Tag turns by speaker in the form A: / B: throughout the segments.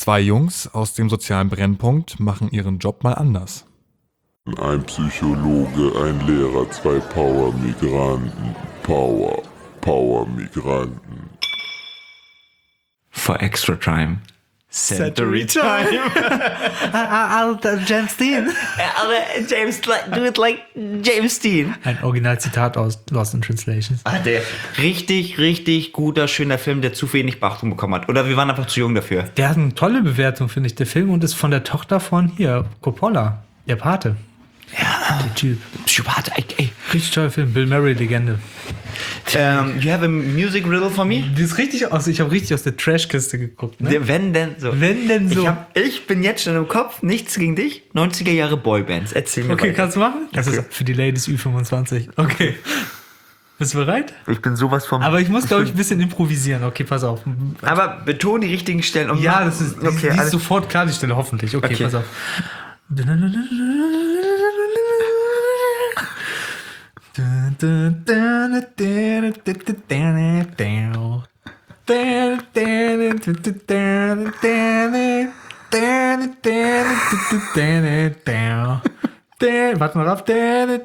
A: Zwei Jungs aus dem sozialen Brennpunkt machen ihren Job mal anders.
B: Ein Psychologe, ein Lehrer, zwei Power-Migranten. Power-Migranten.
C: For extra time. Century time.
D: James Dean.
C: Aber James, do it like James Dean.
D: Ein Originalzitat aus Lost in Translation.
C: Der richtig, richtig guter, schöner Film, der zu wenig Beachtung bekommen hat. Oder wir waren einfach zu jung dafür.
D: Der hat eine tolle Bewertung, finde ich, der Film, und ist von der Tochter von hier, Coppola, der Pate.
C: Ja.
D: Der Typ.
C: Psychopath, ey.
D: Richtig toller Film, Bill Murray, Legende.
C: You have a music riddle for me?
D: Die ist richtig aus, ich habe richtig aus der Trashkiste geguckt, ne?
C: Wenn denn so.
D: Wenn denn so.
C: Ich bin jetzt schon im Kopf, nichts gegen dich. 90er Jahre Boybands. Erzähl mir
D: Okay,
C: weiter.
D: kannst du machen? Das ist für die Ladies Ü25. Okay. Bist du bereit?
C: Ich bin sowas vom...
D: Aber ich muss, glaube ich, ein bisschen improvisieren. Okay, pass auf.
C: Aber beton die richtigen Stellen. Und
D: Ja, das ist,
C: okay,
D: die ist
C: alles
D: sofort klar, die Stelle, hoffentlich. Okay,
C: Okay.
D: pass auf. Warte mal auf.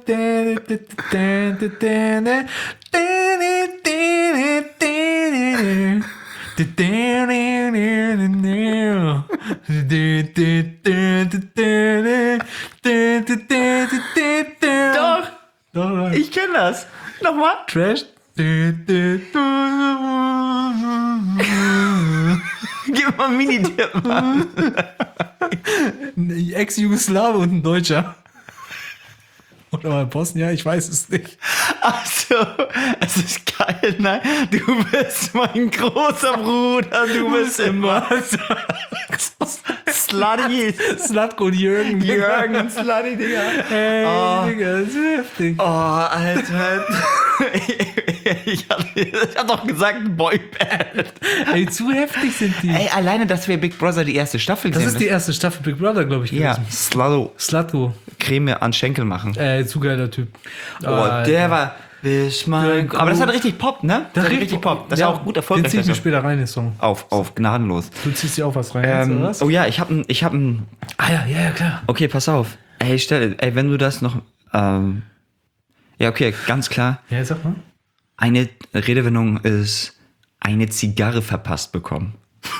C: Doch,
D: Doch.
C: ich kenne das. Nochmal.
D: Trash.
C: Gib mal einen Minitipp.
D: Ein Ex-Jugoslawe und ein Deutscher. Oder mal Bosnier, ich weiß es nicht.
C: Ach so, es ist geil, nein. Du bist mein großer Bruder, du bist immer Slutty.
D: Slatko und Jürgen.
C: Jürgen Slutty, Digga.
D: Ey,
C: Oh.
D: Digga, das ist heftig.
C: Oh, Alter. Ich hab doch gesagt Boyband.
D: Ey, zu heftig sind die.
C: Ey, alleine, dass wir Big Brother die erste Staffel
D: Das
C: gesehen
D: ist die erste Staffel Big Brother, glaube ich,
C: Ja,
D: gewesen.
C: Slutto.
D: Slatko.
C: Creme an Schenkel machen.
D: Zu geiler Typ.
C: Oh, der war... Bis mein... Aber das hat richtig Pop, ne? Das hat richtig Pop. Das ist
D: ja,
C: auch gut erfolgreich.
D: Den zieh ich mir
C: das
D: später rein, den Song.
C: auf, gnadenlos.
D: Du ziehst dir auch was rein, oder was?
C: Oh ja, ich hab ein...
D: Ah ja, klar.
C: Okay, pass auf. Ey, wenn du das noch... ja, okay, ganz klar.
D: Ja, sag mal.
C: Eine Redewendung ist eine Zigarre verpasst bekommen.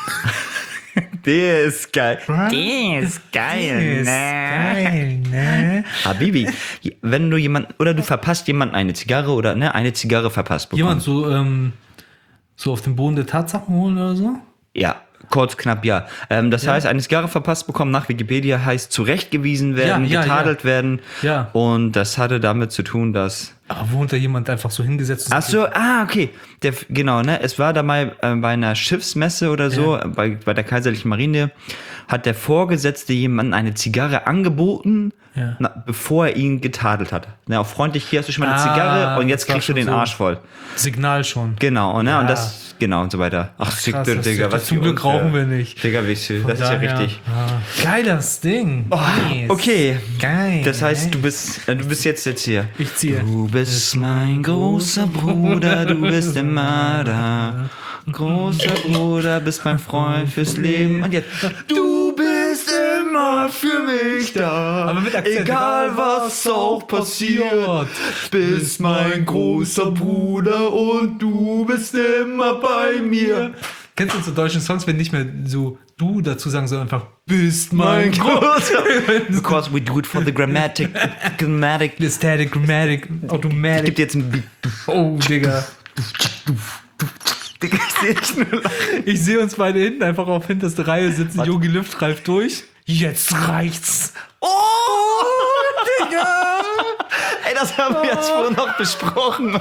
C: Der ist geil. Der ist geil,
D: Geil, ne?
C: Habibi, wenn du du verpasst jemanden eine Zigarre oder eine Zigarre verpasst bekommen.
D: Jemand so auf den Boden der Tatsachen holen oder so?
C: Ja, kurz, knapp, ja. Das heißt, eine Zigarre verpasst bekommen nach Wikipedia heißt zurechtgewiesen werden,
D: Ja,
C: getadelt werden.
D: Ja.
C: Und das hatte damit zu tun, dass...
D: Aber wohnt da jemand einfach so hingesetzt?
C: Ach so, okay. Genau, ne? Es war da mal bei einer Schiffsmesse oder so, bei der Kaiserlichen Marine, hat der Vorgesetzte jemandem eine Zigarre angeboten, bevor er ihn getadelt hat. Ne, auch freundlich, hier hast du schon mal eine Zigarre und jetzt
D: das war
C: kriegst du
D: schon
C: den
D: so
C: Arsch voll.
D: Signal schon.
C: Genau, ne?
D: Ja.
C: Und das, genau, und so weiter. Ach,
D: Krass,
C: Digga,
D: das zum Glück rauchen wir nicht.
C: Digga, wie viel, das ist ja
D: Daher,
C: richtig.
D: Geiles Ding. Nice.
C: Okay,
D: Geil.
C: das heißt, du bist jetzt hier.
D: Ich ziehe.
C: Du bist mein großer Bruder, du bist immer da. Großer Bruder, bist mein Freund fürs Leben. Und jetzt, du bist immer für mich da.
D: Aber mit Akzent.
C: Egal was auch passiert, bist mein großer Bruder und du bist immer bei mir.
D: Kennst du so deutschen Songs, wenn nicht mehr so du dazu sagen, sondern einfach bist mein
C: großer. Because we do it for the grammatic.
D: The static, grammatic,
C: Ich
D: automatic.
C: geb dir jetzt ein Beat.
D: Oh, Digga.
C: Digga, ich seh dich nur lachen.
D: Ich sehe uns beide hinten einfach auf hinterste Reihe sitzen. Jogi Löw greift durch. Jetzt reicht's.
C: Oh, Digga! Ey, das haben wir jetzt vorhin noch besprochen.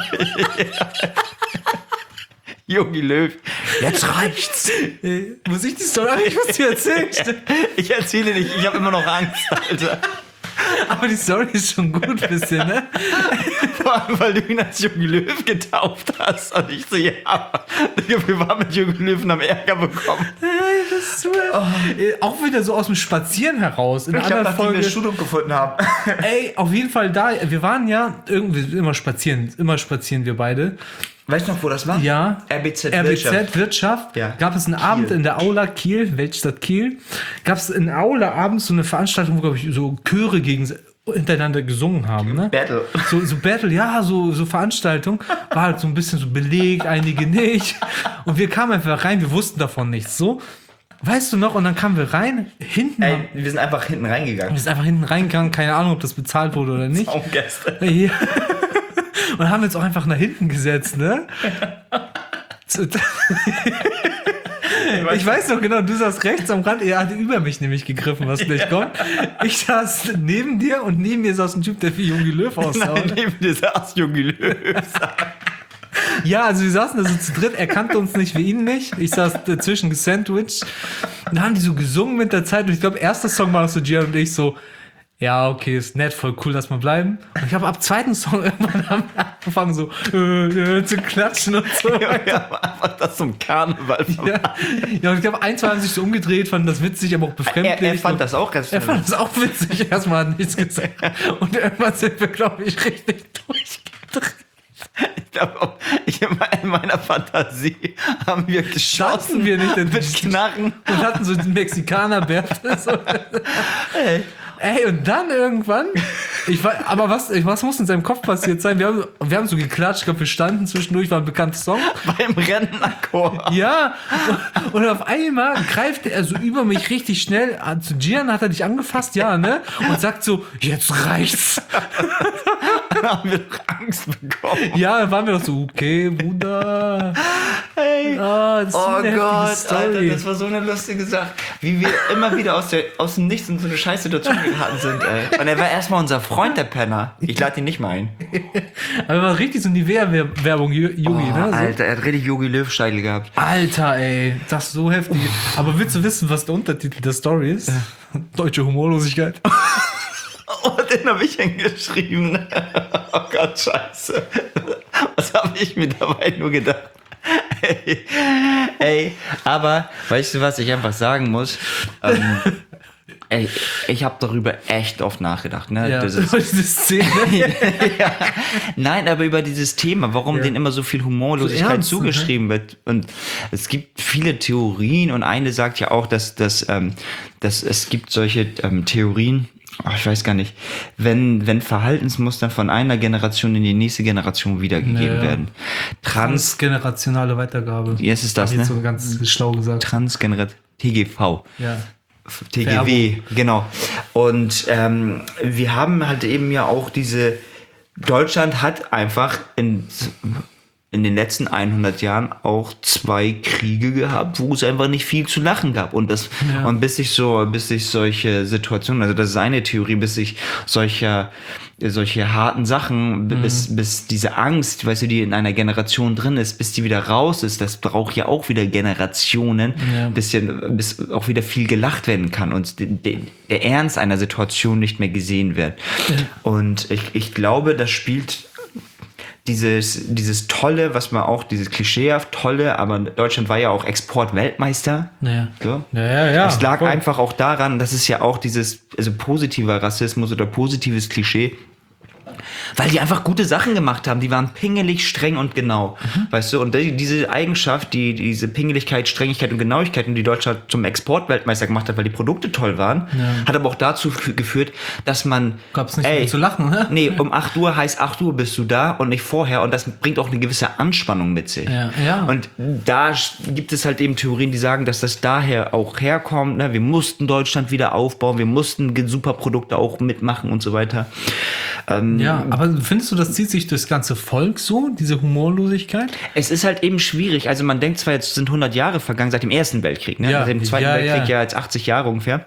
C: Jogi Löw. Jetzt reicht's.
D: Muss ich die Story? Ich muss dir erzählen.
C: Ich erzähle nicht, ich habe immer noch Angst, Alter.
D: Aber die Story ist schon gut ein bisschen, ne?
C: Vor allem, weil du ihn als Jogi Löw getauft hast. Und ich so, ja, Digga, wir waren mit Jogi Löw und haben Ärger bekommen.
D: Das ist so, auch wieder so aus dem Spazieren heraus. In der
C: Ich habe,
D: anderen
C: nachdem wir
D: Folge.
C: Studium gefunden haben.
D: Ey, auf jeden Fall da. Wir waren ja irgendwie immer spazieren wir beide.
C: Weißt du noch, wo das war?
D: Ja.
C: RBZ
D: Wirtschaft.
C: Ja.
D: Gab es einen Abend in der Aula Kiel, Weltstadt Kiel, gab es in der Aula abends so eine Veranstaltung, wo, glaube ich, so Chöre hintereinander gesungen haben. Ne?
C: Battle.
D: So Battle, ja, so Veranstaltung. War halt so ein bisschen so belegt, einige nicht. Und wir kamen einfach rein, wir wussten davon nichts. So, weißt du noch? Und dann kamen wir rein, hinten.
C: Ey, wir sind einfach hinten reingegangen.
D: Wir sind einfach hinten reingegangen, keine Ahnung, ob das bezahlt wurde oder nicht.
C: Gäste.
D: Ja. Und haben uns auch einfach nach hinten gesetzt, ne? Ich weiß noch genau, du saßt rechts am Rand, er hatte über mich nämlich gegriffen, was gleich kommt. Ich saß neben dir und neben mir saß ein Typ, der wie Jogi Löw aussah.
C: Nein, neben dir saß Jogi Löw.
D: Ja, also wir saßen da so zu dritt, er kannte uns nicht, wir ihn nicht. Ich saß dazwischen gesandwiched. Dann haben die so gesungen mit der Zeit und ich glaube, erster Song war so Gian und ich so, ja, okay, ist nett, voll cool, lass mal bleiben. Und ich habe ab zweiten Song irgendwann haben wir angefangen so zu klatschen und so.
C: Ja, einfach das zum Karneval.
D: Ja, und ich glaube, ein, zwei haben sich so umgedreht, fanden das witzig, aber auch befremdlich.
C: Er fand das auch ganz
D: Er fand das auch witzig, erstmal hat nichts gesagt. Und irgendwann sind wir, glaube ich, richtig durchgedreht.
C: Ich glaube, in meiner Fantasie haben wir geschossen.
D: Standen wir nicht in
C: mit Knarren.
D: und hatten so den Mexikaner-Bärte. So. Ey, und dann irgendwann, aber was muss in seinem Kopf passiert sein? Wir haben so geklatscht, ich glaube, wir standen zwischendurch, war ein bekannter Song.
C: Beim Rentnerchor.
D: Ja, und auf einmal greift er so über mich richtig schnell. Zu Gian hat er dich angefasst, ja, ne? Und sagt so, jetzt reicht's.
C: Dann haben wir doch Angst bekommen.
D: Ja, dann waren wir doch so, okay, Bruder.
C: Hey.
D: Das ist
C: Oh
D: eine
C: Gott,
D: heftige Story.
C: Alter, das war so eine lustige Sache. Wie wir immer wieder aus dem Nichts in so eine scheiß Situation geraten sind, ey. Und er war erstmal unser Freund, der Penner. Ich lade ihn nicht mal ein.
D: Aber war richtig so Nivea-Werbung, Yogi, ne? So.
C: Alter, er hat richtig Jogi Löw-Style gehabt.
D: Alter, ey, das ist so heftig. Aber willst du wissen, was der Untertitel der Story ist? Deutsche Humorlosigkeit.
C: Oh, den habe ich hingeschrieben. Oh Gott, scheiße. Was habe ich mir dabei nur gedacht? Ey, aber weißt du, was ich einfach sagen muss? Ey, ich habe darüber echt oft nachgedacht. Ne?
D: Ja,
C: diese
D: Szene.
C: ja. Nein, aber über dieses Thema, warum denen immer so viel Humorlosigkeit
D: so ernst,
C: zugeschrieben wird. Und es gibt viele Theorien und eine sagt ja auch, dass es gibt solche Theorien, ich weiß gar nicht, wenn Verhaltensmuster von einer Generation in die nächste Generation wiedergegeben werden.
D: Transgenerationale Weitergabe.
C: Jetzt ist das,
D: Hab ich
C: ne?
D: so ganz schlau gesagt.
C: TGV.
D: Ja.
C: TGW, genau. Und wir haben halt eben ja auch Deutschland hat einfach in den letzten 100 Jahren auch 2 Kriege gehabt, wo es einfach nicht viel zu lachen gab. Und bis sich solche Situationen, also das ist eine Theorie, bis sich solche harten Sachen, bis diese Angst, weißt du, die in einer Generation drin ist, bis die wieder raus ist, das braucht ja auch wieder Generationen, bis auch wieder viel gelacht werden kann und der Ernst einer Situation nicht mehr gesehen wird. Ja. Und ich glaube, das spielt dieses Tolle, was man auch, dieses klischeehaft Tolle, aber Deutschland war ja auch Exportweltmeister.
D: Ja.
C: So.
D: Ja.
C: Es lag einfach auch daran, dass es ja auch positiver Rassismus oder positives Klischee, weil die einfach gute Sachen gemacht haben. Die waren pingelig, streng und genau. Weißt du, und diese Eigenschaft, diese Pingeligkeit, Strengigkeit und Genauigkeit, die Deutschland zum Exportweltmeister gemacht hat, weil die Produkte toll waren, hat aber auch dazu geführt, dass man...
D: Gab's nicht viel zu lachen, ne?
C: Nee, um 8 Uhr heißt 8 Uhr bist du da und nicht vorher. Und das bringt auch eine gewisse Anspannung mit sich.
D: Ja.
C: Und da gibt es halt eben Theorien, die sagen, dass das daher auch herkommt. Ne? Wir mussten Deutschland wieder aufbauen, wir mussten super Produkte auch mitmachen und so weiter.
D: Ja, aber findest du, das zieht sich durchs ganze Volk so, diese Humorlosigkeit?
C: Es ist halt eben schwierig. Also man denkt zwar, jetzt sind 100 Jahre vergangen seit dem Ersten Weltkrieg, ne? Seit dem Zweiten Weltkrieg ja jetzt 80 Jahre ungefähr.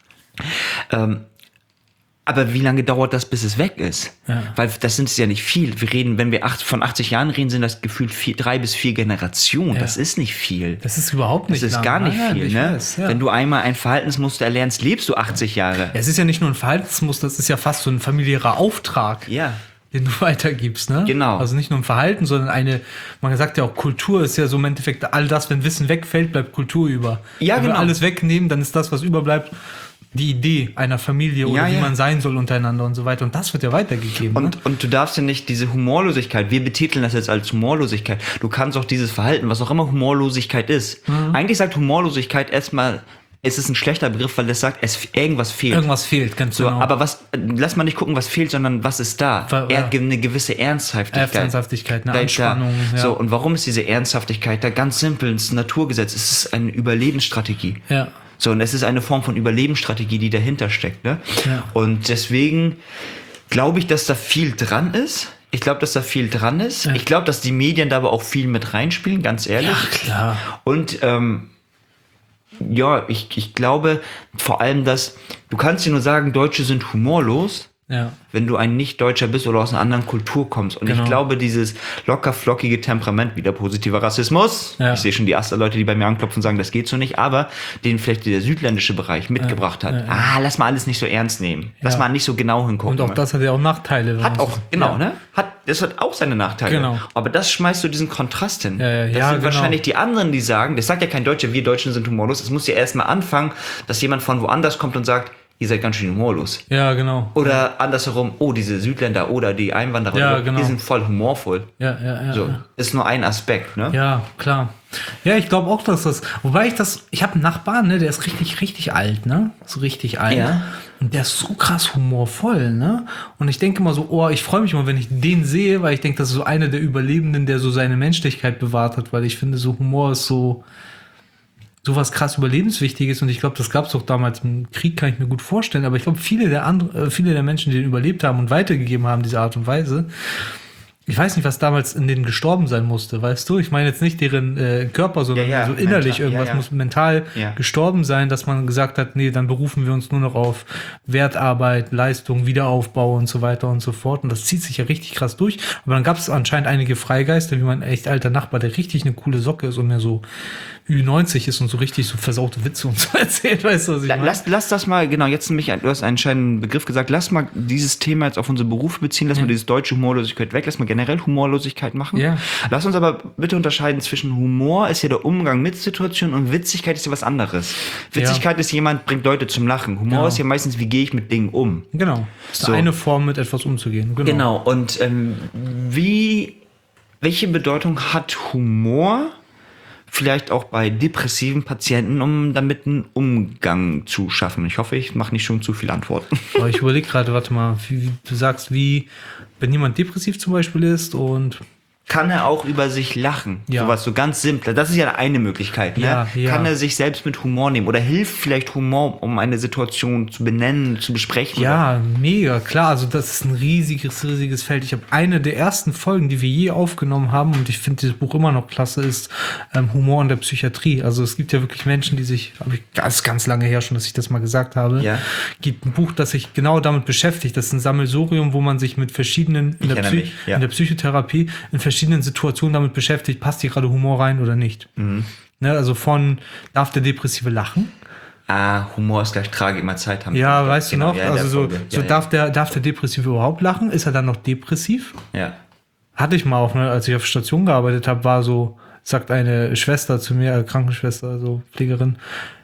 C: Aber wie lange dauert das, bis es weg ist? Ja. Weil das sind es ja nicht viel. Wir reden, wenn wir von 80 Jahren reden, sind das gefühlt 3 bis 4 Generationen. Ja. Das ist nicht viel.
D: Das ist überhaupt nicht
C: Das ist
D: lang.
C: gar nicht viel, ne?
D: Weiß, ja.
C: Wenn du einmal ein Verhaltensmuster erlernst, lebst du 80 Jahre.
D: Es ist ja nicht nur ein Verhaltensmuster, es ist ja fast so ein familiärer Auftrag.
C: Ja.
D: Den du weitergibst, ne?
C: Genau.
D: Also nicht nur ein Verhalten, sondern man sagt ja auch, Kultur ist ja so im Endeffekt all das, wenn Wissen wegfällt, bleibt Kultur über.
C: Ja,
D: wenn
C: genau.
D: wir alles wegnehmen, dann ist das, was überbleibt, die Idee einer Familie oder wie man sein soll untereinander und so weiter. Und das wird ja weitergegeben.
C: Und du darfst ja nicht diese Humorlosigkeit, wir betiteln das jetzt als Humorlosigkeit, du kannst auch dieses Verhalten, was auch immer Humorlosigkeit ist. Eigentlich sagt Humorlosigkeit erstmal, es ist ein schlechter Begriff, weil es sagt, irgendwas fehlt.
D: Irgendwas fehlt, ganz genau.
C: Aber lass mal nicht gucken, was fehlt, sondern was ist da? Eine gewisse Ernsthaftigkeit.
D: Ernsthaftigkeit, eine Anspannung.
C: Ja. So, und warum ist diese Ernsthaftigkeit da? Ganz simpel, es ist ein Naturgesetz, es ist eine Überlebensstrategie.
D: Ja.
C: So, und es ist eine Form von Überlebensstrategie, die dahinter steckt. Ne? Ja. Und deswegen glaube ich, dass da viel dran ist. Ich glaube, dass da viel dran ist. Ja. Ich glaube, dass die Medien da aber auch viel mit reinspielen, ganz ehrlich.
D: Ja, klar.
C: Und ich glaube vor allem, dass du kannst dir nur sagen, Deutsche sind humorlos, wenn du ein Nicht-Deutscher bist oder aus einer anderen Kultur kommst. Und ich glaube, dieses locker-flockige Temperament, wieder positiver Rassismus, ich sehe schon die ersten Leute, die bei mir anklopfen und sagen, das geht so nicht, aber den vielleicht der südländische Bereich mitgebracht hat. Lass mal alles nicht so ernst nehmen. Lass mal nicht so genau hingucken.
D: Und auch das hat ja auch Nachteile.
C: Hat auch, ne? Das hat auch seine Nachteile. Genau. Aber das schmeißt du diesen Kontrast hin. Das sind wahrscheinlich die anderen, die sagen, das sagt ja kein Deutscher, wir Deutschen sind humorlos. Es muss ja erstmal anfangen, dass jemand von woanders kommt und sagt, ihr seid ganz schön humorlos. Ja, genau. Oder andersherum, diese Südländer oder die Einwanderer, die sind voll humorvoll. So, ist nur ein Aspekt, ne?
D: Ja, klar. Ja, ich glaube auch, dass das, ich habe einen Nachbarn, ne, der ist richtig, richtig alt, ne? So richtig alt. Ja. Und der ist so krass humorvoll, ne? Und ich denke immer so, ich freue mich immer, wenn ich den sehe, weil ich denke, das ist so einer der Überlebenden, der so seine Menschlichkeit bewahrt hat, weil ich finde, so Humor ist so was krass Überlebenswichtiges, und ich glaube, das gab es auch damals im Krieg, kann ich mir gut vorstellen, aber ich glaube, viele der Menschen, die den überlebt haben und weitergegeben haben, diese Art und Weise, ich weiß nicht, was damals in denen gestorben sein musste, weißt du? Ich meine jetzt nicht deren Körper, sondern so innerlich mental, irgendwas muss mental gestorben sein, dass man gesagt hat, nee, dann berufen wir uns nur noch auf Wertarbeit, Leistung, Wiederaufbau und so weiter und so fort. Und das zieht sich ja richtig krass durch. Aber dann gab es anscheinend einige Freigeister, wie mein echt alter Nachbar, der richtig eine coole Socke ist und mir so Ü90 ist und so richtig so versaute Witze und so erzählt, weißt du, was ich meine?
C: Lass das mal, genau, jetzt du hast einen entscheidenden Begriff gesagt, lass mal dieses Thema jetzt auf unsere Berufe beziehen, lass mal dieses deutsche Humorlosigkeit weg, lass mal generell Humorlosigkeit machen. Ja. Lass uns aber bitte unterscheiden zwischen Humor ist ja der Umgang mit Situationen und Witzigkeit ist ja was anderes. Witzigkeit ist jemand bringt Leute zum Lachen. Humor ist ja meistens, wie gehe ich mit Dingen um.
D: Genau. Das ist eine Form, mit etwas umzugehen.
C: Genau. Und welche Bedeutung hat Humor vielleicht auch bei depressiven Patienten, um damit einen Umgang zu schaffen? Ich hoffe, ich mache nicht schon zu viele Antworten.
D: Aber ich überlege gerade, warte mal, wie du sagst, wenn jemand depressiv zum Beispiel ist und
C: kann er auch über sich lachen? Ja. Sowas so ganz simpel. Das ist ja eine Möglichkeit. Ne? Ja. Kann er sich selbst mit Humor nehmen? Oder hilft vielleicht Humor, um eine Situation zu benennen, zu besprechen?
D: Ja, oder? Mega, klar. Also das ist ein riesiges Feld. Ich habe eine der ersten Folgen, die wir je aufgenommen haben, und ich finde dieses Buch immer noch klasse, ist Humor in der Psychiatrie. Also es gibt ja wirklich Menschen, die sich, ganz lange her schon, dass ich das mal gesagt habe, gibt ein Buch, das sich genau damit beschäftigt. Das ist ein Sammelsurium, wo man sich mit verschiedenen, in der Psychotherapie, in verschiedenen Situationen damit beschäftigt, passt hier gerade Humor rein oder nicht. Mhm. Ne, also darf der Depressive lachen?
C: Humor ist gleich Tragik, immer Zeit haben.
D: Ja, weißt du noch? Also darf der Depressive überhaupt lachen? Ist er dann noch depressiv?
C: Ja.
D: Hatte ich mal auch, als ich auf Station gearbeitet habe, war so, sagt eine Schwester zu mir, Krankenschwester, so Pflegerin,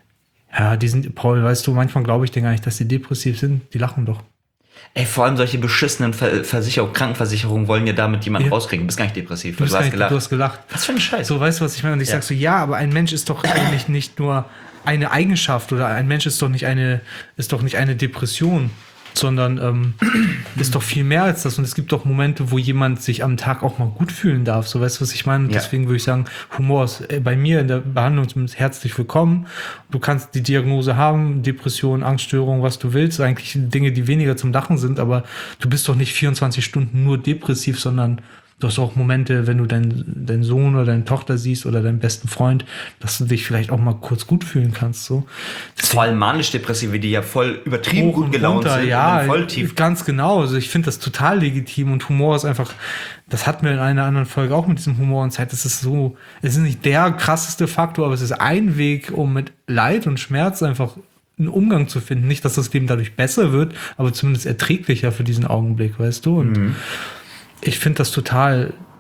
D: Paul, weißt du, manchmal glaube ich denen gar nicht, dass die depressiv sind, die lachen doch.
C: Ey, vor allem solche beschissenen Krankenversicherungen wollen ja damit jemanden rauskriegen. Du bist gar nicht depressiv. Du
D: hast gelacht.
C: Was für ein Scheiß.
D: So, weißt du, was ich meine? Und ich sag so, aber ein Mensch ist doch eigentlich nicht nur eine Eigenschaft, oder ein Mensch ist doch nicht eine Depression, sondern ist doch viel mehr als das. Und es gibt doch Momente, wo jemand sich am Tag auch mal gut fühlen darf. So, weißt du, was ich meine? Und deswegen würde ich sagen, Humor ist bei mir in der Behandlung zumindest herzlich willkommen. Du kannst die Diagnose haben, Depression, Angststörung, was du willst. Eigentlich Dinge, die weniger zum Lachen sind, aber du bist doch nicht 24 Stunden nur depressiv, sondern du hast auch Momente, wenn du deinen Sohn oder deine Tochter siehst oder deinen besten Freund, dass du dich vielleicht auch mal kurz gut fühlen kannst. So.
C: Vor allem manisch-depressive, die ja voll übertrieben gut gelaunt sind.
D: Ja, voll tief. Ganz genau. Also ich finde das total legitim, und Humor ist einfach, das hatten wir in einer anderen Folge auch mit diesem Humor und Zeit. Es ist nicht der krasseste Faktor, aber es ist ein Weg, um mit Leid und Schmerz einfach einen Umgang zu finden. Nicht, dass das Leben dadurch besser wird, aber zumindest erträglicher für diesen Augenblick, weißt du? Und ich finde das total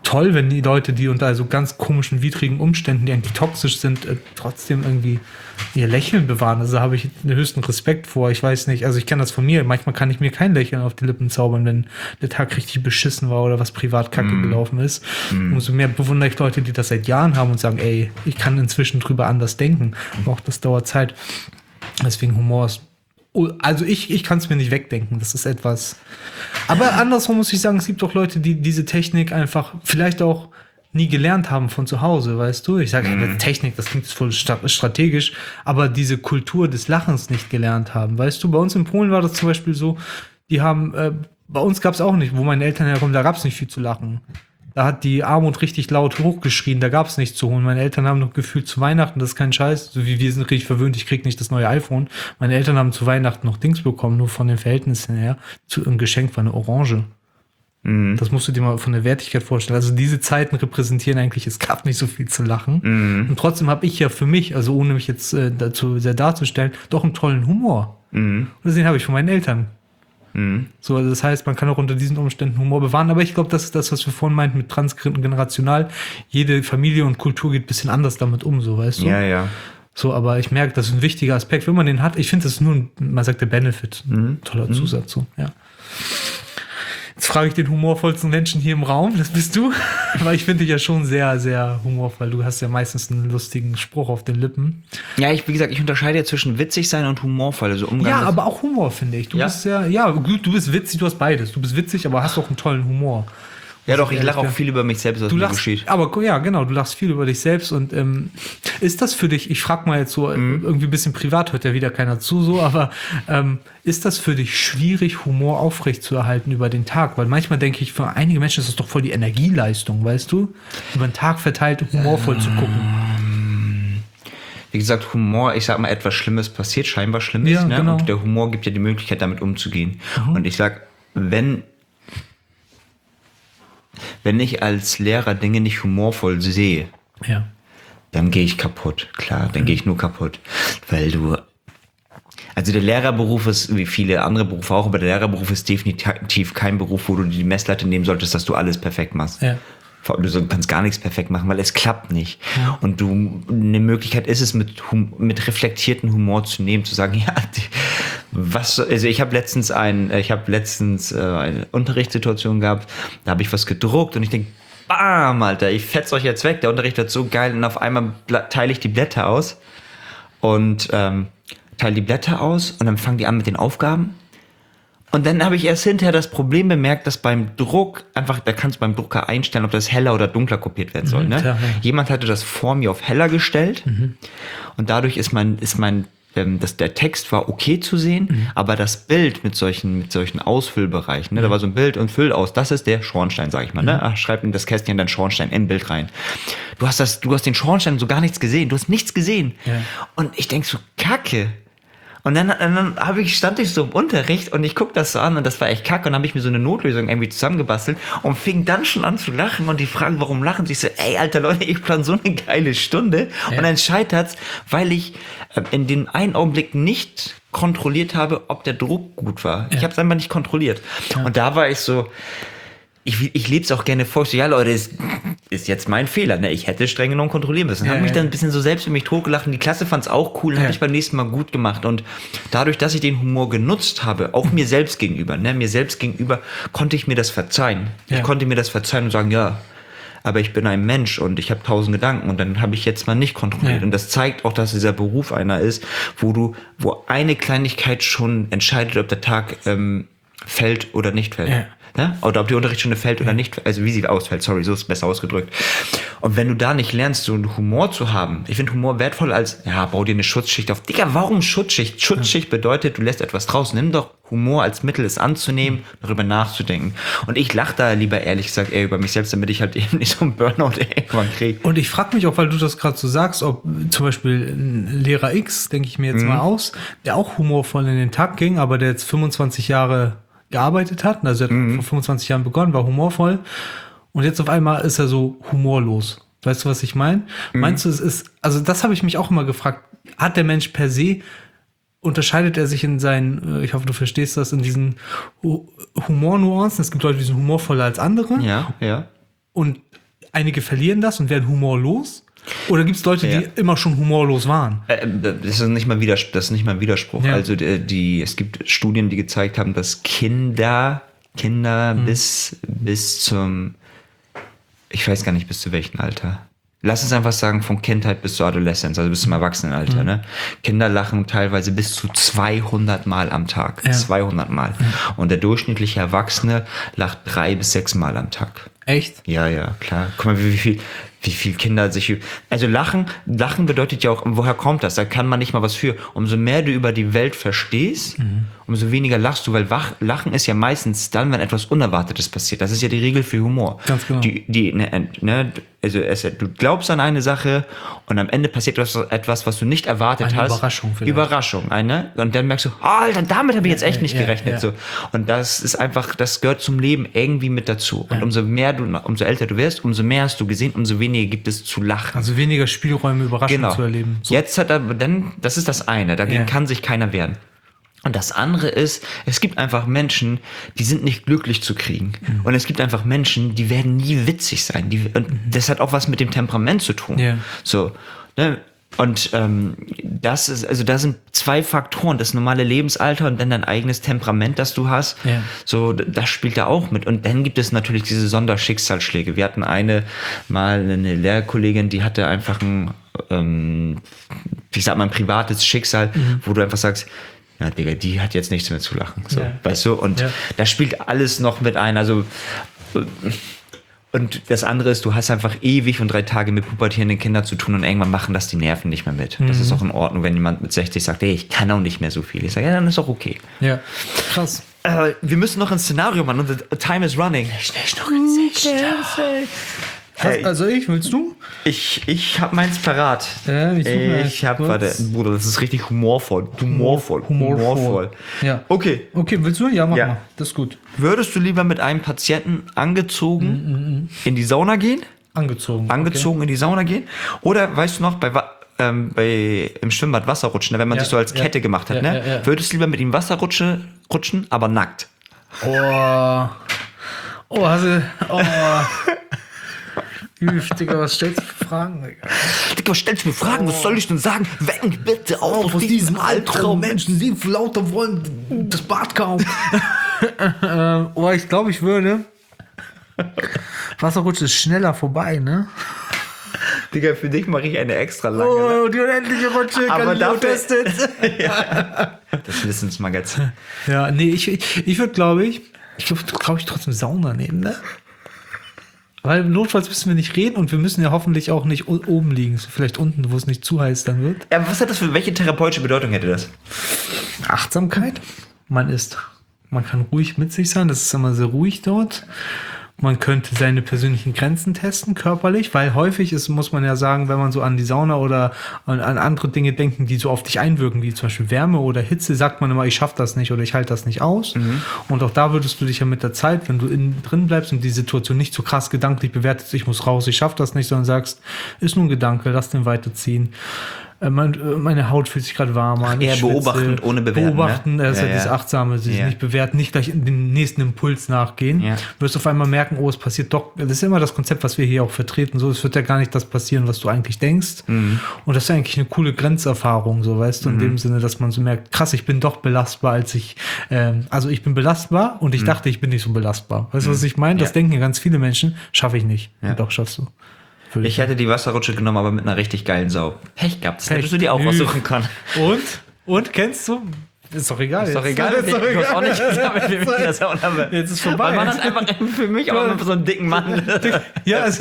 D: toll, wenn die Leute, die unter so ganz komischen, widrigen Umständen, die eigentlich toxisch sind, trotzdem irgendwie ihr Lächeln bewahren. Also da habe ich den höchsten Respekt vor. Ich weiß nicht, also ich kenne das von mir. Manchmal kann ich mir kein Lächeln auf die Lippen zaubern, wenn der Tag richtig beschissen war oder was privat kacke gelaufen ist. Umso mehr bewundere ich Leute, die das seit Jahren haben und sagen, ey, ich kann inzwischen drüber anders denken. Aber auch das dauert Zeit. Deswegen Humor ist, also ich kann es mir nicht wegdenken. Das ist etwas. Aber andersrum muss ich sagen, es gibt auch Leute, die diese Technik einfach vielleicht auch nie gelernt haben von zu Hause, weißt du? Ich sage, Technik, das klingt voll strategisch, aber diese Kultur des Lachens nicht gelernt haben, weißt du? Bei uns in Polen war das zum Beispiel so, die haben, bei uns gab es auch nicht, wo meine Eltern herkommen, da gab es nicht viel zu lachen. Da hat die Armut richtig laut hochgeschrien, da gab es nichts zu holen. Meine Eltern haben noch gefühlt zu Weihnachten, das ist kein Scheiß, so wie wir sind richtig verwöhnt, ich krieg nicht das neue iPhone. Meine Eltern haben zu Weihnachten noch Dings bekommen, nur von den Verhältnissen her. Ein Geschenk war eine Orange. Das musst du dir mal von der Wertigkeit vorstellen. Also diese Zeiten repräsentieren eigentlich, es gab nicht so viel zu lachen. Und trotzdem habe ich ja für mich, also ohne mich jetzt dazu sehr darzustellen, doch einen tollen Humor. Und den habe ich von meinen Eltern. So, also das heißt, man kann auch unter diesen Umständen Humor bewahren, aber ich glaube, das ist das, was wir vorhin meinten mit transgenerational. Jede Familie und Kultur geht ein bisschen anders damit um, so, weißt du?
C: Ja, ja.
D: So, aber ich merke, das ist ein wichtiger Aspekt, wenn man den hat. Ich finde, das ist nur man sagt der Benefit. Toller Zusatz, so, ja. Jetzt frage ich den humorvollsten Menschen hier im Raum, das bist du, weil ich finde dich ja schon sehr, sehr humorvoll. Du hast ja meistens einen lustigen Spruch auf den Lippen.
C: Ja, wie gesagt, ich unterscheide ja zwischen witzig sein und humorvoll. Also
D: ja, aber auch Humor, finde ich. Du bist du bist witzig, du hast beides. Du bist witzig, aber hast auch einen tollen Humor.
C: Ja doch, ich lache auch viel über mich selbst, was mir geschieht.
D: Aber ja, genau, du lachst viel über dich selbst und ist das für dich, ich frage mal jetzt so irgendwie ein bisschen privat, hört ja wieder keiner zu so, aber ist das für dich schwierig, Humor aufrechtzuerhalten über den Tag? Weil manchmal denke ich, für einige Menschen ist das doch voll die Energieleistung, weißt du? Über den Tag verteilt humorvoll zu gucken.
C: Wie gesagt, Humor, ich sag mal, etwas Schlimmes passiert, scheinbar Schlimmes,
D: ja,
C: ne?
D: Genau.
C: Und der Humor gibt ja die Möglichkeit, damit umzugehen. Und ich sag, wenn ich als Lehrer Dinge nicht humorvoll sehe,
D: ja,
C: dann gehe ich kaputt. Klar, dann gehe ich nur kaputt. Weil also der Lehrerberuf ist, wie viele andere Berufe auch, aber der Lehrerberuf ist definitiv kein Beruf, wo du die Messlatte nehmen solltest, dass du alles perfekt machst. Ja. Du kannst gar nichts perfekt machen, weil es klappt nicht. Ja. Und eine Möglichkeit ist es, mit reflektierten Humor zu nehmen, zu sagen, ja, also ich habe letztens eine Unterrichtssituation gehabt, da habe ich was gedruckt und ich denke, bam, Alter, ich fetz euch jetzt weg, der Unterricht wird so geil und auf einmal teile ich die Blätter aus und dann fangen die an mit den Aufgaben. Und dann habe ich erst hinterher das Problem bemerkt, dass beim Druck da kannst du beim Drucker einstellen, ob das heller oder dunkler kopiert werden soll. Ne? Klar, ja. Jemand hatte das vor mir auf heller gestellt und dadurch der Text war okay zu sehen, aber das Bild mit solchen Ausfüllbereichen, ne? Da war so ein Bild und Füll aus, das ist der Schornstein, sag ich mal. Ne? Schreib in das Kästchen dann Schornstein im Bild rein. Du hast den Schornstein so gar nichts gesehen, du hast nichts gesehen. Ja. Und ich denk so, Kacke. Und dann stand ich so im Unterricht und ich guck das so an und das war echt kacke und dann habe ich mir so eine Notlösung irgendwie zusammengebastelt und fing dann schon an zu lachen und die fragen, warum lachen sie? Ich so, ey, alter Leute, ich plan so eine geile Stunde und dann scheitert's, weil ich in den einen Augenblick nicht kontrolliert habe, ob der Druck gut war. Ich habe es einfach nicht kontrolliert. Ja. Und da war ich so, ich lebe es auch gerne vor. So, ja, Leute, ist jetzt mein Fehler. Ne? Ich hätte streng genommen kontrollieren müssen. Habe mich dann ein bisschen so selbst für mich totgelacht. Und die Klasse fand es auch cool. Habe ich beim nächsten Mal gut gemacht. Und dadurch, dass ich den Humor genutzt habe, auch mir selbst gegenüber, konnte ich mir das verzeihen. Ja. Ich konnte mir das verzeihen und sagen, ja, aber ich bin ein Mensch und ich habe 1000 Gedanken und dann habe ich jetzt mal nicht kontrolliert. Ja. Und das zeigt auch, dass dieser Beruf einer ist, wo eine Kleinigkeit schon entscheidet, ob der Tag fällt oder nicht fällt. Ja. Ne? Oder ob die Unterrichtsstunde fällt oder nicht, also wie sie ausfällt, sorry, so ist es besser ausgedrückt. Und wenn du da nicht lernst, so einen Humor zu haben, ich finde Humor wertvoll als, bau dir eine Schutzschicht auf. Digga, warum Schutzschicht? Schutzschicht bedeutet, du lässt etwas draußen. Nimm doch Humor als Mittel, es anzunehmen, darüber nachzudenken. Und ich lache da lieber ehrlich gesagt eher über mich selbst, damit ich halt eben nicht so einen Burnout irgendwann kriege.
D: Und ich frage mich auch, weil du das gerade so sagst, ob zum Beispiel ein Lehrer X, denke ich mir jetzt mal aus, der auch humorvoll in den Tag ging, aber der jetzt 25 Jahre gearbeitet hat, also er hat vor 25 Jahren begonnen, war humorvoll und jetzt auf einmal ist er so humorlos. Weißt du, was ich meine? Meinst du, also das habe ich mich auch immer gefragt, hat der Mensch per se, unterscheidet er sich in seinen, ich hoffe, du verstehst das, in diesen Humornuancen? Es gibt Leute, die sind humorvoller als andere.
C: Ja, ja.
D: und einige verlieren das und werden humorlos? Oder gibt es Leute, die immer schon humorlos waren?
C: Das ist nicht mal ein Widerspruch.
D: Ja.
C: Also es gibt Studien, die gezeigt haben, dass Kinder bis zum, ich weiß gar nicht bis zu welchem Alter. Lass uns einfach sagen, von Kindheit bis zur Adoleszenz, also bis zum Erwachsenenalter. Ne? Kinder lachen teilweise bis zu 200 Mal am Tag. 200 Mal. Und der durchschnittliche Erwachsene lacht 3 bis 6 Mal am Tag.
D: Echt?
C: Ja, klar. Guck mal, wie viel Kinder sich... Also Lachen bedeutet ja auch, woher kommt das? Da kann man nicht mal was für. Umso mehr du über die Welt verstehst, umso weniger lachst du, weil Lachen ist ja meistens dann, wenn etwas Unerwartetes passiert. Das ist ja die Regel für Humor.
D: Ganz genau.
C: Du glaubst an eine Sache und am Ende passiert etwas, was du nicht erwartet
D: Eine
C: hast.
D: Überraschung vielleicht.
C: Überraschung, und dann merkst du, Alter, damit habe ich jetzt echt nicht gerechnet.
D: Ja.
C: So. Und das ist einfach, das gehört zum Leben irgendwie mit dazu. Und umso älter du wirst, umso mehr hast du gesehen, umso weniger gibt es zu lachen.
D: Also weniger Spielräume, Überraschungen zu erleben. So.
C: Jetzt das ist das eine, dagegen kann sich keiner wehren. Und das andere ist, es gibt einfach Menschen, die sind nicht glücklich zu kriegen. Und es gibt einfach Menschen, die werden nie witzig sein. Und das hat auch was mit dem Temperament zu tun.
D: Ja.
C: So, ne? Und da sind 2 Faktoren, das normale Lebensalter und dann dein eigenes Temperament, das du hast.
D: Ja.
C: So, das spielt da auch mit. Und dann gibt es natürlich diese Sonderschicksalsschläge. Wir hatten eine Lehrkollegin, die hatte einfach ein privates Schicksal, wo du einfach sagst, ja, Digga, die hat jetzt nichts mehr zu lachen. So, weißt du? Und da spielt alles noch mit ein. Also, und das andere ist, du hast einfach ewig und 3 Tage mit pubertierenden Kindern zu tun und irgendwann machen das die Nerven nicht mehr mit. Das ist auch in Ordnung, wenn jemand mit 60 sagt, hey, ich kann auch nicht mehr so viel. Ich sage, ja, dann ist auch okay.
D: Ja, krass.
C: Wir müssen noch ein Szenario machen und the time is running.
D: Willst du?
C: Ich hab meins parat.
D: Warte,
C: Bruder, das ist richtig humorvoll.
D: Ja.
C: Okay.
D: Okay, willst du? Ja, mach
C: Ja.
D: mal. Das ist gut.
C: Würdest du lieber mit einem Patienten angezogen in die Sauna gehen?
D: Angezogen.
C: In die Sauna gehen? Oder, weißt du noch, im Schwimmbad Wasserrutschen, wenn man sich so als Kette gemacht hat, ne?
D: Ja.
C: Würdest du lieber mit ihm Wasserrutschen, aber nackt?
D: Digga, was stellst du für Fragen, Digga?
C: Digga, was stellst du mir Fragen? Was soll ich denn sagen? Weck bitte auf aus diesem Albtraum.
D: Menschen, die lauter wollen das Bad kaum. Ich glaube, ich würde. Wasserrutsche ist schneller vorbei, ne?
C: Digga, für dich mache ich eine extra lange.
D: Die unendliche Rutsche,
C: aber dafür
D: testet.
C: Das Wissensmagazin.
D: Ja, nee, ich würde, glaube ich trotzdem Sauna nehmen, ne? Weil notfalls müssen wir nicht reden und wir müssen ja hoffentlich auch nicht oben liegen. So vielleicht unten, wo es nicht zu heiß dann wird.
C: Ja, welche therapeutische Bedeutung hätte das?
D: Achtsamkeit. Man kann ruhig mit sich sein. Das ist immer sehr ruhig dort. Man könnte seine persönlichen Grenzen testen, körperlich, weil häufig muss man ja sagen, wenn man so an die Sauna oder an andere Dinge denken, die so auf dich einwirken, wie zum Beispiel Wärme oder Hitze, sagt man immer, ich schaffe das nicht oder ich halte das nicht aus. Und auch da würdest du dich ja mit der Zeit, wenn du innen drin bleibst und die Situation nicht so krass gedanklich bewertest, ich muss raus, ich schaffe das nicht, sondern sagst, ist nur ein Gedanke, lass den weiterziehen. Meine Haut fühlt sich gerade warm an.
C: Eher beobachtend, ohne bewerten.
D: Beobachten, das ist ja dieses Achtsame, sich nicht bewerten, nicht gleich in den nächsten Impuls nachgehen. Ja. Wirst auf einmal merken, es passiert doch. Das ist immer das Konzept, was wir hier auch vertreten. So, es wird ja gar nicht das passieren, was du eigentlich denkst. Und das ist eigentlich eine coole Grenzerfahrung, so, weißt du, in dem Sinne, dass man so merkt, krass, ich bin doch belastbar, ich bin belastbar und ich dachte, ich bin nicht so belastbar. Weißt du, was ich meine? Das denken ja ganz viele Menschen, schaffe ich nicht. Ja. Und doch schaffst du.
C: Ich hätte die Wasserrutsche genommen, aber mit einer richtig geilen Sau. Pech gehabt, das hättest du dir auch aussuchen können.
D: Und kennst du? Ist doch egal.
C: Ist doch egal. Ich hab's auch nicht gesagt, mit der Sauna.
D: Jetzt ist vorbei.
C: Weil man hat einfach für mich auch immer so einen dicken Mann.
D: Ja, also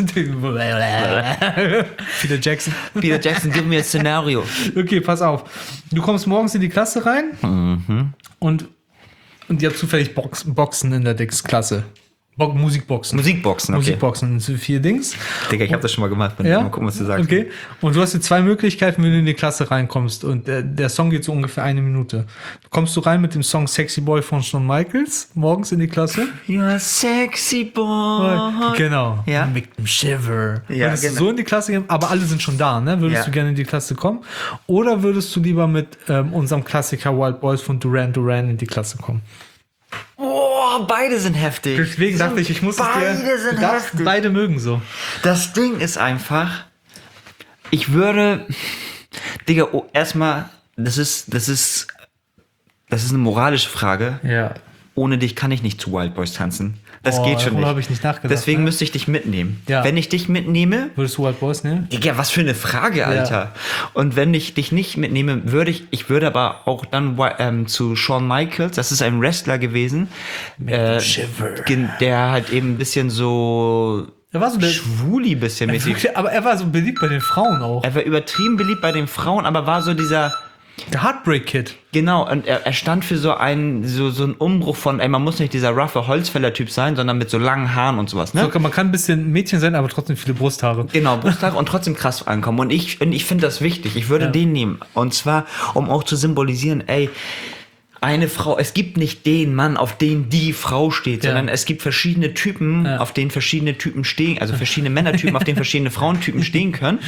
D: Peter Jackson.
C: Peter Jackson, gib mir ein Szenario.
D: Okay, pass auf. Du kommst morgens in die Klasse rein und ihr habt zufällig Boxen in der Klasse. Musikboxen.
C: Okay.
D: Musikboxen, so 4 Dings.
C: Digga, ich habe das schon mal gemacht. Mal gucken, was du sagst.
D: Okay. Und du hast jetzt 2 Möglichkeiten, wenn du in die Klasse reinkommst. Und der Song geht so ungefähr 1 Minute. Kommst du rein mit dem Song Sexy Boy von Shawn Michaels morgens in die Klasse?
C: You're a sexy boy.
D: Genau.
C: Ja.
D: Mit dem Shiver.
C: Ja,
D: würdest du so in die Klasse gehen, aber alle sind schon da, ne? Würdest du gerne in die Klasse kommen? Oder würdest du lieber mit unserem Klassiker Wild Boys von Duran Duran in die Klasse kommen?
C: Oh, Oh, beide sind heftig.
D: Deswegen dachte ich muss es dir...
C: Beide sind
D: Du darfst
C: heftig.
D: beide mögen so.
C: Das Ding ist einfach, ich würde, Digga, erstmal, das ist eine moralische Frage.
D: Ja.
C: Ohne dich kann ich nicht zu Wild Boys tanzen. Das geht schon
D: darüber
C: nicht.
D: habe ich nicht nachgedacht.
C: Deswegen
D: ne?
C: müsste ich dich mitnehmen.
D: Ja.
C: Wenn ich dich mitnehme,
D: Würdest du Wild Boys nehmen?
C: Digga, was für eine Frage, Alter. Und wenn ich dich nicht mitnehme, würde aber auch dann zu Shawn Michaels, das ist ein Wrestler gewesen,
D: Shiver.
C: der halt eben ein bisschen so
D: Er war so der,
C: schwuli bisschen mäßig.
D: aber er war so beliebt bei den Frauen auch.
C: Er war übertrieben beliebt bei den Frauen, aber war so dieser,
D: Der Heartbreak Kid.
C: genau, und er stand für so einen Umbruch von, man muss nicht dieser roughe Holzfäller-Typ sein, sondern mit so langen Haaren und sowas, ne?
D: So, man kann ein bisschen Mädchen sein, aber trotzdem viele Brusthaare.
C: Genau, Brusthaare und trotzdem krass ankommen. Und ich finde das wichtig. Ich würde den nehmen. Und zwar, um auch zu symbolisieren, eine Frau, es gibt nicht den Mann, auf den die Frau steht, sondern es gibt verschiedene Typen, auf denen verschiedene Typen stehen, also verschiedene Männertypen, auf denen verschiedene Frauentypen stehen können.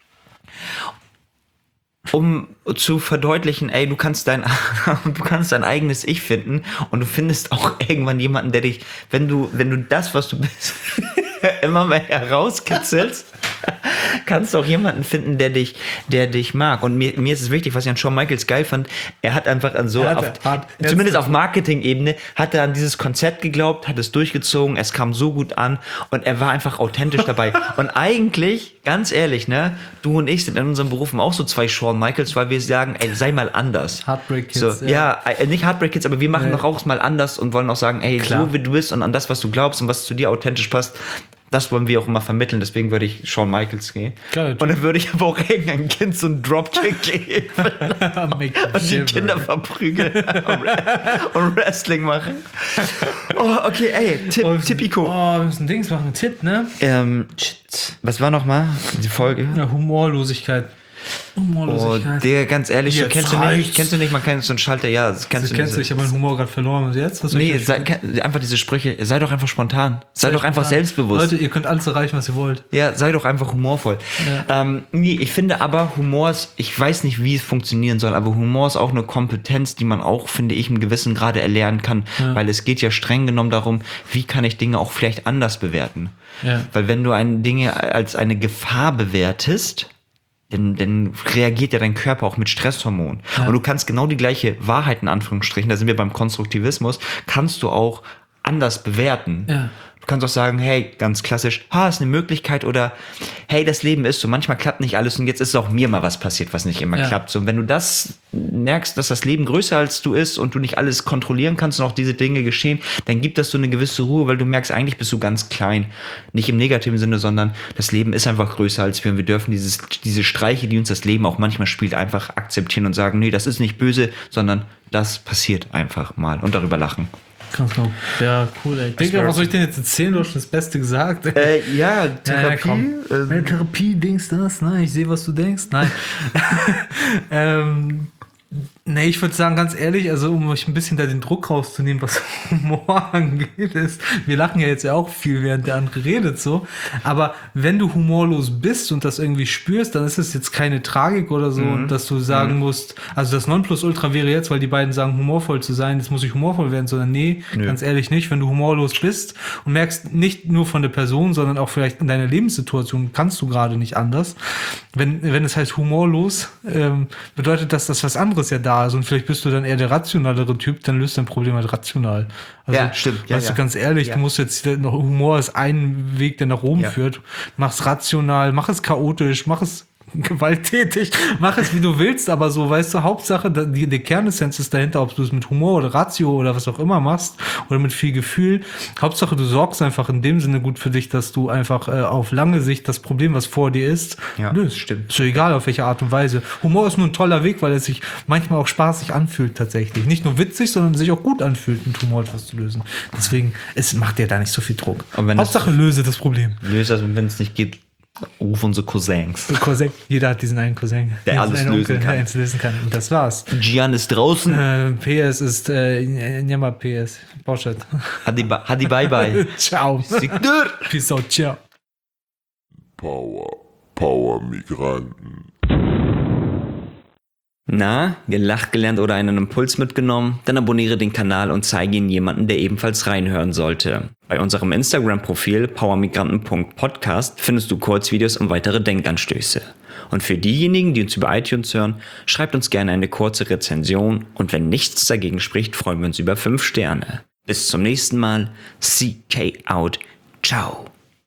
C: Um zu verdeutlichen, du kannst dein eigenes Ich finden und du findest auch irgendwann jemanden, der dich, wenn du das, was du bist, immer mehr herauskitzelst, kannst du auch jemanden finden, der dich mag. Und mir ist es wichtig, was ich an Shawn Michaels geil fand, er hat einfach zumindest auf Marketing-Ebene, hat er an dieses Konzept geglaubt, hat es durchgezogen, es kam so gut an und er war einfach authentisch dabei. Und eigentlich, ganz ehrlich, ne, du und ich sind in unseren Berufen auch so zwei Shawn Michaels, weil wir sagen, sei mal anders.
D: Heartbreak Kids.
C: So, nicht Heartbreak Kids, aber wir machen doch auch mal anders und wollen auch sagen,
D: Klar.
C: so wie du bist und an das, was du glaubst und was zu dir authentisch passt, das wollen wir auch immer vermitteln, deswegen würde ich Shawn Michaels gehen.
D: Geil.
C: Und dann würde ich aber auch irgendein Kind so einen Dropkick geben und die Kinder verprügeln und Wrestling machen. Oh, okay, Tipico.
D: Oh, wir müssen Dings machen. Tipp, ne?
C: Was war nochmal die Folge?
D: Ja, Humorlosigkeit.
C: Oh, Digga, ganz ehrlich,
D: Jetzt
C: kennst du nicht, man kennt so einen Schalter,
D: Ich habe meinen Humor gerade verloren. Und jetzt? Was soll
C: Nee,
D: ich
C: einfach diese Sprüche, sei doch einfach spontan, sei doch einfach selbstbewusst.
D: Leute, ihr könnt alles erreichen, was ihr wollt.
C: Ja, sei doch einfach humorvoll.
D: Ja.
C: Ich finde aber, Humor ist, ich weiß nicht, wie es funktionieren soll, aber Humor ist auch eine Kompetenz, die man auch, finde ich, im gewissen Grade erlernen kann, weil es geht ja streng genommen darum, wie kann ich Dinge auch vielleicht anders bewerten.
D: Ja.
C: Weil wenn du Dinge als eine Gefahr bewertest, dann reagiert ja dein Körper auch mit Stresshormonen. Ja. Und du kannst genau die gleiche Wahrheit, in Anführungsstrichen, da sind wir beim Konstruktivismus, kannst du auch anders bewerten.
D: Ja.
C: Du kannst auch sagen, hey, ganz klassisch, ist eine Möglichkeit oder hey, das Leben ist so, manchmal klappt nicht alles und jetzt ist auch mir mal was passiert, was nicht immer klappt. So, und wenn du das merkst, dass das Leben größer als du ist und du nicht alles kontrollieren kannst und auch diese Dinge geschehen, dann gibt das so eine gewisse Ruhe, weil du merkst, eigentlich bist du ganz klein. Nicht im negativen Sinne, sondern das Leben ist einfach größer als wir und wir dürfen diese Streiche, die uns das Leben auch manchmal spielt, einfach akzeptieren und sagen, nee, das ist nicht böse, sondern das passiert einfach mal und darüber lachen.
D: Ganz genau. Ja, cool, ey. Digga, was soll ich denn jetzt erzählen? Du hast schon das Beste gesagt.
C: Therapie.
D: Therapie-Dings das? Nein, ich sehe, was du denkst. Nein. Nee, ich würde sagen, ganz ehrlich, also um euch ein bisschen da den Druck rauszunehmen, was Humor angeht, ist, wir lachen ja jetzt ja auch viel, während der andere redet so, aber wenn du humorlos bist und das irgendwie spürst, dann ist es jetzt keine Tragik oder so, dass du sagen musst, also das Nonplusultra wäre jetzt, weil die beiden sagen, humorvoll zu sein, jetzt muss ich humorvoll werden, sondern nee, ganz ehrlich nicht, wenn du humorlos bist und merkst, nicht nur von der Person, sondern auch vielleicht in deiner Lebenssituation kannst du gerade nicht anders, wenn es heißt humorlos, bedeutet das, dass was anderes ja da ist und vielleicht bist du dann eher der rationalere Typ, dann löst dein Problem halt rational. Also,
C: ja, stimmt.
D: Weißt du, ganz ehrlich, du musst jetzt noch, Humor ist ein Weg, der nach oben führt. Mach's rational, mach es chaotisch, mach es gewalttätig, mach es wie du willst, aber so, weißt du, Hauptsache, die Kernessenz ist dahinter, ob du es mit Humor oder Ratio oder was auch immer machst oder mit viel Gefühl. Hauptsache, du sorgst einfach in dem Sinne gut für dich, dass du einfach auf lange Sicht das Problem, was vor dir ist, löst.
C: Stimmt.
D: Ist so egal, auf welche Art und Weise. Humor ist nur ein toller Weg, weil es sich manchmal auch spaßig anfühlt tatsächlich. Nicht nur witzig, sondern sich auch gut anfühlt, mit Humor etwas zu lösen. Deswegen, es macht dir da nicht so viel Druck. Hauptsache, löse das Problem.
C: Löse, also wenn es nicht geht, ruf unsere Cousins.
D: Cousin. Jeder hat diesen einen Cousin,
C: der alles lösen kann.
D: Der alles lösen kann. Und das war's.
C: Gian ist draußen.
D: PS ist Njama PS. Bauschat.
C: Hadi bye bye.
D: Ciao.
C: Sigdur.
D: Peace out. Ciao.
B: Power Migranten.
C: Na, gelacht gelernt oder einen Impuls mitgenommen? Dann abonniere den Kanal und zeige ihn jemanden, der ebenfalls reinhören sollte. Bei unserem Instagram-Profil powermigranten.podcast findest du Kurzvideos und weitere Denkanstöße. Und für diejenigen, die uns über iTunes hören, schreibt uns gerne eine kurze Rezension und wenn nichts dagegen spricht, freuen wir uns über 5 Sterne. Bis zum nächsten Mal. CK out. Ciao.